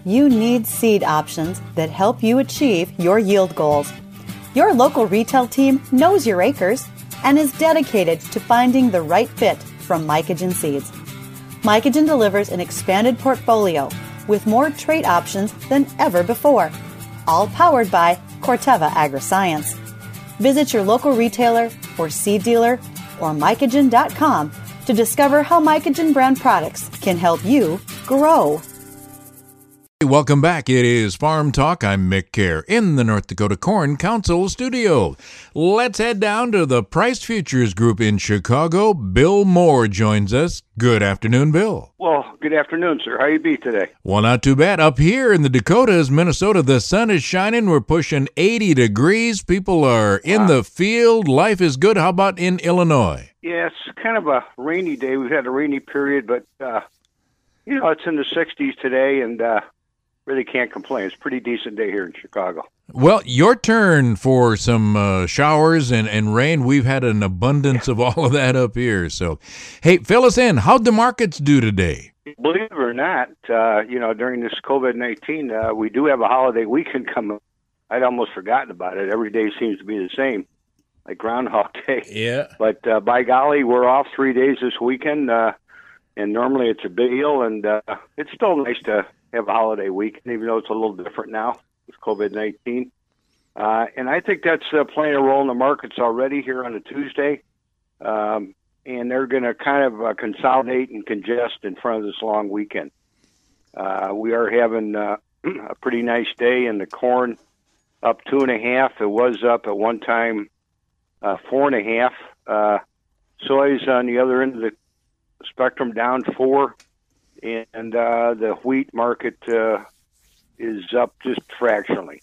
You need seed options that help you achieve your yield goals. Your local retail team knows your acres and is dedicated to finding the right fit from Mycogen Seeds. Mycogen delivers an expanded portfolio with more trait options than ever before, all powered by Corteva Agriscience. Visit your local retailer or seed dealer or mycogen.com to discover how Mycogen brand products can help you grow. Welcome back. It is Farm Talk. I'm Mick Kerr in the North Dakota Corn Council studio. Let's head down to the Price Futures Group in Chicago. Bill Moore joins us. Good afternoon, Bill. Well, good afternoon, sir. How you be today? Well, not too bad. Up here in the Dakotas, Minnesota, the sun is shining. We're pushing 80 degrees. People are in the field. Life is good. How about in Illinois? Yeah, it's kind of a rainy day. We've had a rainy period, but, it's in the 60s today, and really can't complain. It's a pretty decent day here in Chicago. Well, your turn for some showers and rain. We've had an abundance of all of that up here. So, hey, fill us in. How'd the markets do today? Believe it or not, during this COVID-19, we do have a holiday weekend coming. I'd almost forgotten about it. Every day seems to be the same, like Groundhog Day. Yeah. But by golly, we're off 3 days this weekend, and normally it's a big deal, and it's still nice to have a holiday weekend, even though it's a little different now with COVID-19. And I think that's playing a role in the markets already here on a Tuesday. And they're going to kind of consolidate and congest in front of this long weekend. We are having a pretty nice day in the corn, up 2.5. It was up at one time 4.5. Soy's on the other end of the spectrum, down 4. And the wheat market is up just fractionally.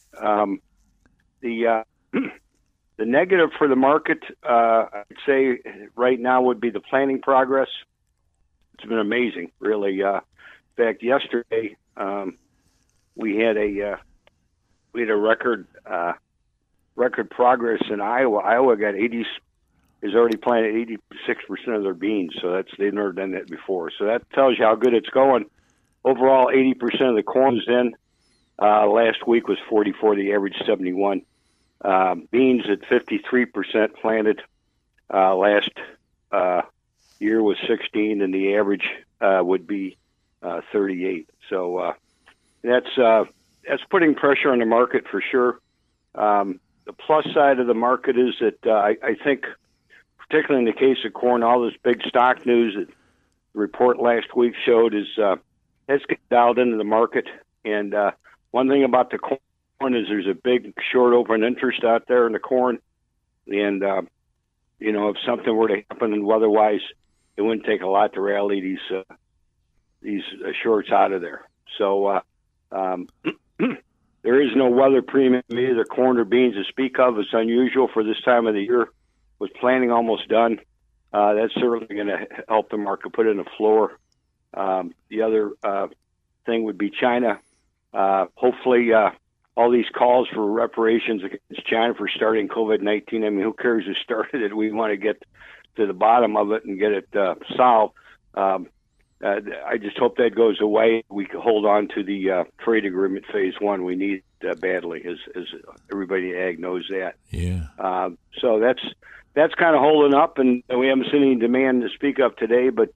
The negative for the market, I'd say right now would be the planting progress. It's been amazing, really. In fact, yesterday we had a record progress in Iowa. Iowa got has already planted 86% of their beans, so they've never done that before. So that tells you how good it's going. Overall, 80% of the corn's in. Last week was 44, the average 71. Beans at 53% planted. Last year was 16, and the average would be 38. So that's putting pressure on the market for sure. The plus side of the market is that I think, particularly in the case of corn, all this big stock news that the report last week showed has get dialed into the market. And one thing about the corn is there's a big short open interest out there in the corn. And, if something were to happen and weather-wise, it wouldn't take a lot to rally these shorts out of there. So there is no weather premium, either corn or beans to speak of. It's unusual for this time of the year. With planning almost done, that's certainly going to help the market put in a floor. The other thing would be China. Hopefully, all these calls for reparations against China for starting COVID-19. I mean, who cares who started it? We want to get to the bottom of it and get it solved. I just hope that goes away. We can hold on to the trade agreement phase 1. We need badly, as everybody in ag knows that. Yeah. So that's kind of holding up, and we haven't seen any demand to speak of today. But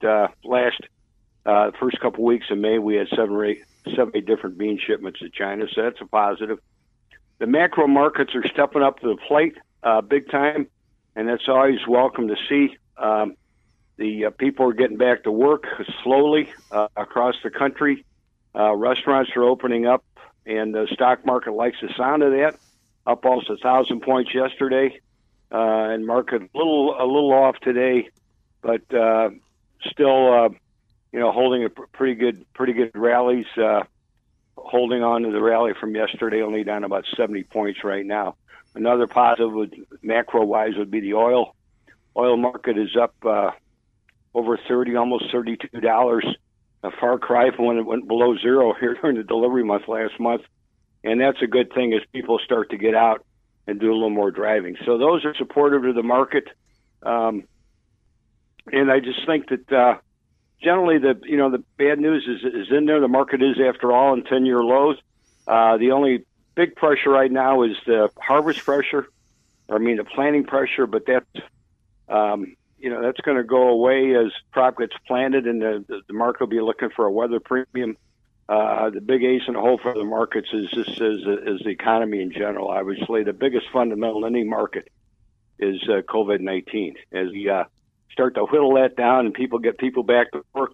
first couple weeks of May, we had 7 or 8 different bean shipments to China, so that's a positive. The macro markets are stepping up to the plate big time, and that's always welcome to see. The people are getting back to work slowly across the country. Restaurants are opening up, and the stock market likes the sound of that. Up almost 1,000 points yesterday, and market a little off today, but still, holding a pretty good rallies. Holding on to the rally from yesterday, only down about 70 points right now. Another positive, macro-wise, would be the oil. Oil market is up over 30, almost $32. A far cry from when it went below zero here during the delivery month last month. And that's a good thing as people start to get out and do a little more driving. So those are supportive of the market. And I just think that, generally the bad news is in there. The market is, after all, in 10-year lows. The only big pressure right now is the harvest pressure. The planting pressure, but that's that's going to go away as crop gets planted, and the market will be looking for a weather premium. The big ace in the hole for the markets is the economy in general. Obviously, the biggest fundamental in any market is COVID-19. As we start to whittle that down and people get people back to work,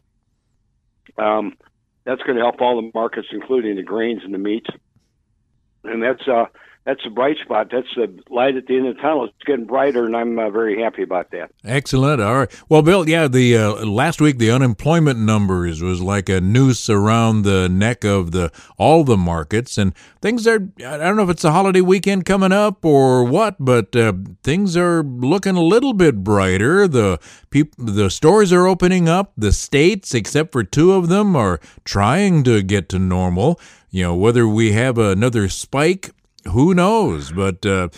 that's going to help all the markets, including the grains and the meats. And that's a bright spot. That's the light at the end of the tunnel. It's getting brighter, and I'm very happy about that. Excellent. All right. Well, Bill, the last week the unemployment numbers was like a noose around the neck of all the markets, and things are. I don't know if it's a holiday weekend coming up or what, but things are looking a little bit brighter. The stores are opening up. The states, except for 2 of them, are trying to get to normal. Whether we have another spike, who knows? But the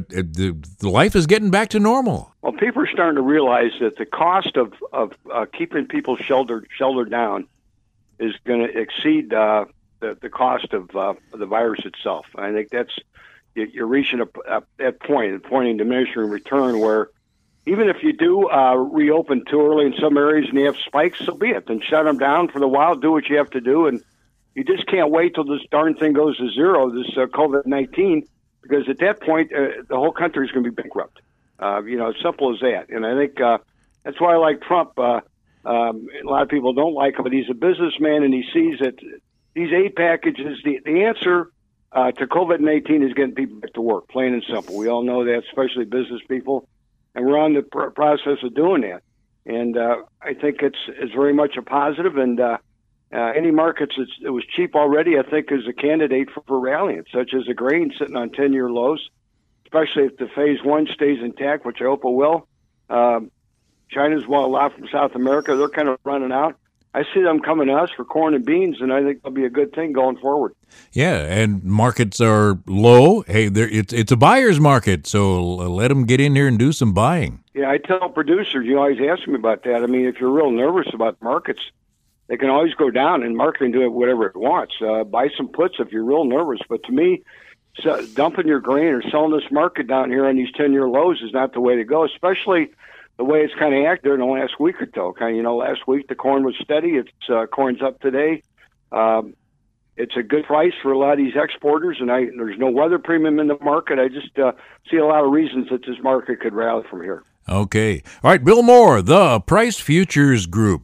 life is getting back to normal. Well, people are starting to realize that the cost of keeping people sheltered down is going to exceed the cost of the virus itself. I think you're reaching that point in diminishing return, where even if you do reopen too early in some areas and you have spikes, so be it. Then shut them down for the while. Do what you have to do, and you just can't wait till this darn thing goes to zero, this COVID-19, because at that point, the whole country is going to be bankrupt. As simple as that. And I think that's why I like Trump. A lot of people don't like him, but he's a businessman, and he sees that these aid packages, the answer to COVID-19 is getting people back to work, plain and simple. We all know that, especially business people, and we're on the process of doing that. And I think it's very much a positive, and any markets that was cheap already, I think, is a candidate for rallying, such as the grain sitting on 10-year lows, especially if the phase 1 stays intact, which I hope it will. China's a lot from South America. They're kind of running out. I see them coming to us for corn and beans, and I think it'll be a good thing going forward. Yeah, and markets are low. Hey, it's a buyer's market, so let them get in here and do some buying. Yeah, I tell producers, you always ask me about that. If you're real nervous about markets, they can always go down, and market can do whatever it wants. Buy some puts if you're real nervous. But to me, dumping your grain or selling this market down here on these 10-year lows is not the way to go, especially the way it's kind of acted in the last week or so. Last week the corn was steady. Corn's up today. It's a good price for a lot of these exporters, and there's no weather premium in the market. I just see a lot of reasons that this market could rally from here. Okay. All right, Bill Moore, the Price Futures Group.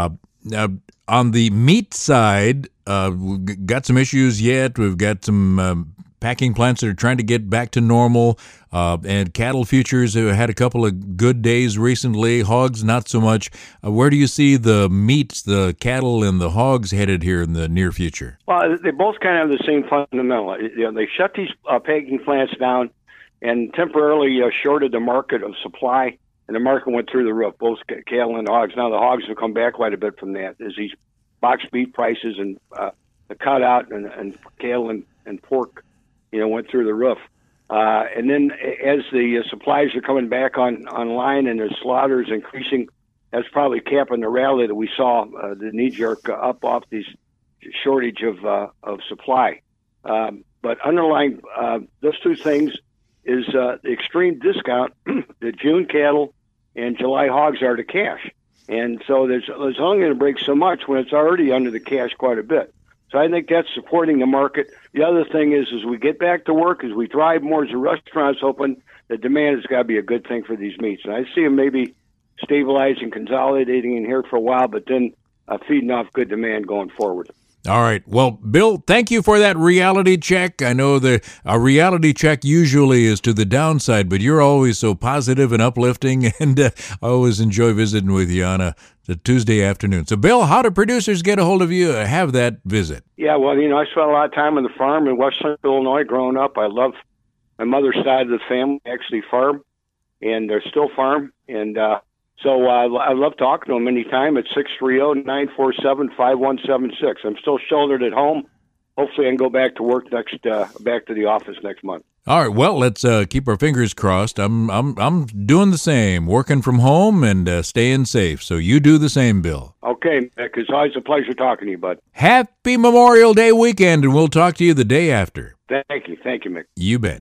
On the meat side, we've got some issues yet. We've got some packing plants that are trying to get back to normal, and cattle futures have had a couple of good days recently. Hogs, not so much. Where do you see the meats, the cattle, and the hogs headed here in the near future? Well, they both kind of have the same fundamental. They shut these packing plants down and temporarily shorted the market of supply. And the market went through the roof, both cattle and hogs. Now the hogs have come back quite a bit from that, as these box beef prices and the cutout and cattle and pork, went through the roof. And then as the supplies are coming back online and the slaughter is increasing, that's probably capping the rally that we saw, the knee-jerk up off these shortage of supply. But underlying those two things is the extreme discount that June cattle and July hogs are to cash. And so there's only going to break so much when it's already under the cash quite a bit. So I think that's supporting the market. The other thing is, as we get back to work, as we drive more, as the restaurants open, the demand has got to be a good thing for these meats. And I see them maybe stabilizing, consolidating in here for a while, but then feeding off good demand going forward. All right. Well, Bill, thank you for that reality check. I know a reality check usually is to the downside, but you're always so positive and uplifting, and I always enjoy visiting with you on a Tuesday afternoon. So, Bill, how do producers get a hold of you? Have that visit. Yeah, well, I spent a lot of time on the farm in West Central Illinois growing up. I love my mother's side of the family, actually farm, and they're still farm, and so I love talking to them anytime at 630-947-5176. I'm still shouldered at home. Hopefully I can go back to work back to the office next month. All right, well, let's keep our fingers crossed. I'm doing the same, working from home and staying safe. So you do the same, Bill. Okay, Mick. It's always a pleasure talking to you, bud. Happy Memorial Day weekend, and we'll talk to you the day after. Thank you, Mick. You bet.